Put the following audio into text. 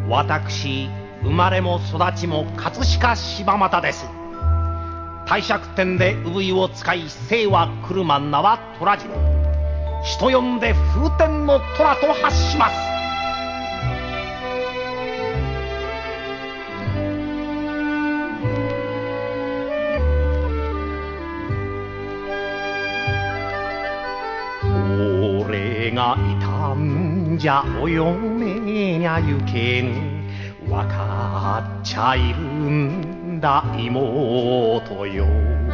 私生まれも育ちも葛飾柴又です。帝釈天で産湯を使い姓は車名は虎次郎、人呼んで風天の虎と発します。俺がいたんじゃお嫁にゃゆけぬ、わかっちゃいるんだ妹よ。